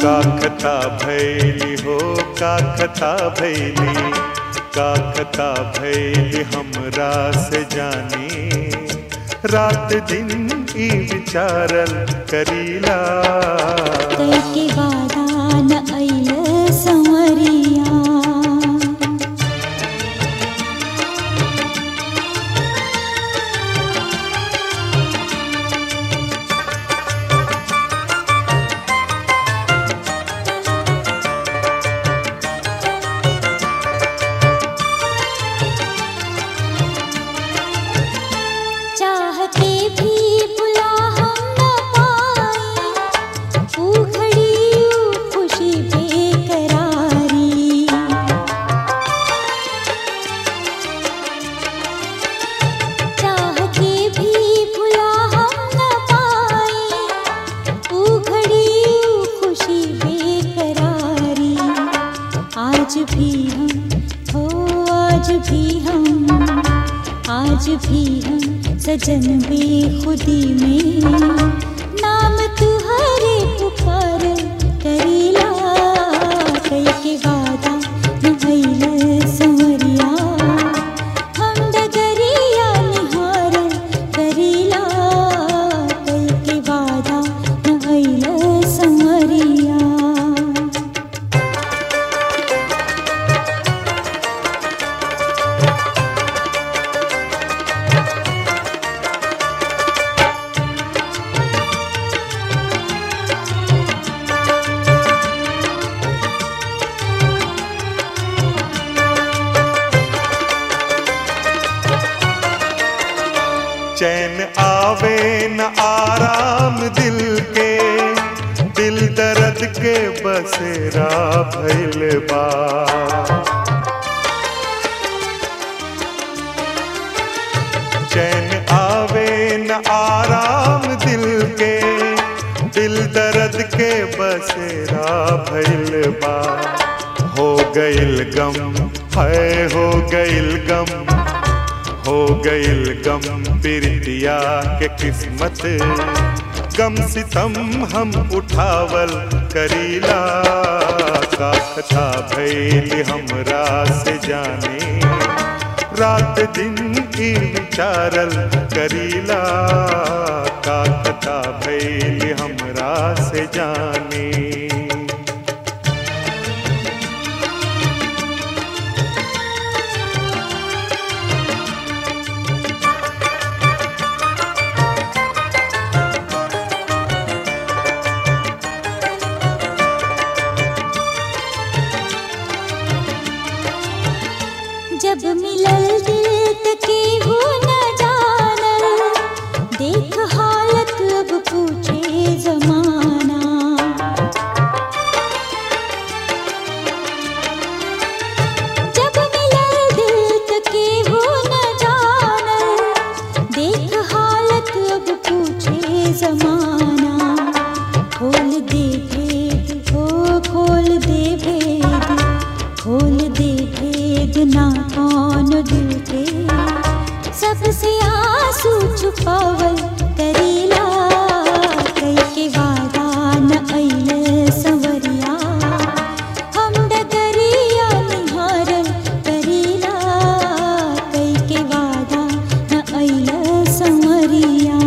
काखता भैली हो काखता भैली, काखता भैली हमरा से जानी, रात दिन ई विचारल करीला। कई के वादा न अइल संवरिया, चाहते भी बुला हम न पाए, वो घड़ी वो खुशी बेकरारी। चाहते भी बुला हम न पाए, वो घड़ी वो खुशी बेकरारी। आज भी हम हो आज भी हम, आज भी हम सजन बेखुदी में, नाम तुहरे पुकार करीला। कई के वादा न भइल संवरिया, हम डगरिया निहार करीला। कई के वादा न भइल संवरिया। चैन आवे न आराम दिल के, दिल दर्द के बसेरा भइल बा। चैन आवे न आराम दिल के, दिल दर्द के बसेरा भइल बा। हो गइल गम है हो गइल गम, हो गइल गम प्रीतिया के किस्मत, गम सितम हम उठावल करीला। काखता भैली हमरा से जाने, रात दिन की विचारल करीला। काखता भैली हमरा से जाने। जब मिलल दिल तके हो न जानल, देख हालत अब पूछे जमाना। जब मिलल दिल तके हो न जानल, देख हालत अब पूछे जमाना। खोल दे भेद हो खोल दे भेद, खोल दे भेद ना कौन दिल के, सबसे आंसू छुपावल करीला। कई के वादा न अइल संवरिया, हम डगरिया निहारल करीला। कई के वादा न अइल संवरिया।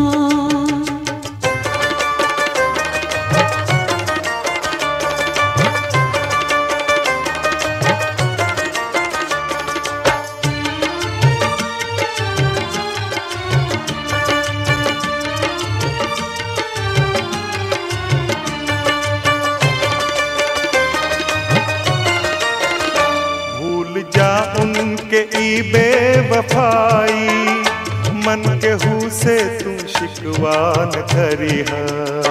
उनके ई बेवफाई, मन के हु से तू शिकवा न करिहा।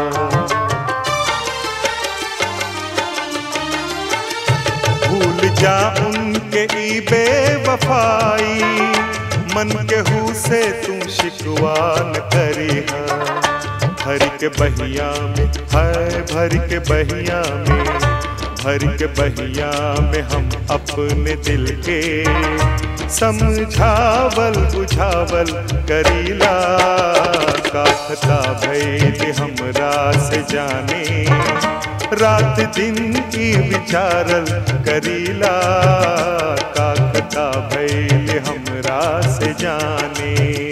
भूल जा उनके ई बेवफाई, मन के हु से तू शिकवा न करिहा। भर के बहिया में है भर के बहिया में, भर के बहिया में हम अपने दिल के समझावल बुझावल करीला। काखता भैल हमरा से जाने, रात दिन की विचारल करीला, काकता भइल हमरा से जाने।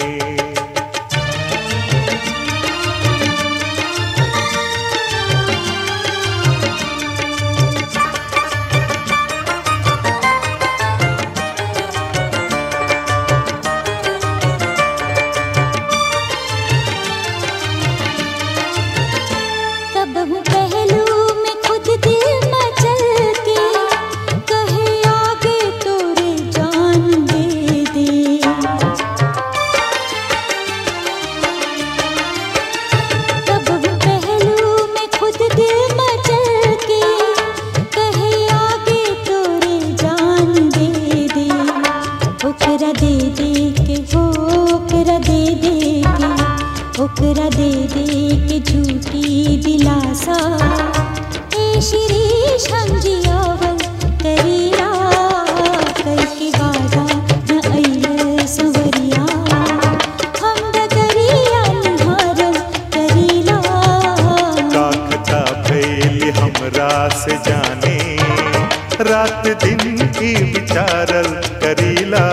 ओकरा दे दे के झूठी दिलासा, ए शिरीष हम जियावल करीला, करके वादा न अइल संवरिया, हम डगरिया निहारल करीला। काकता भइल हमरा से जाने, रात दिन की विचारल करीला,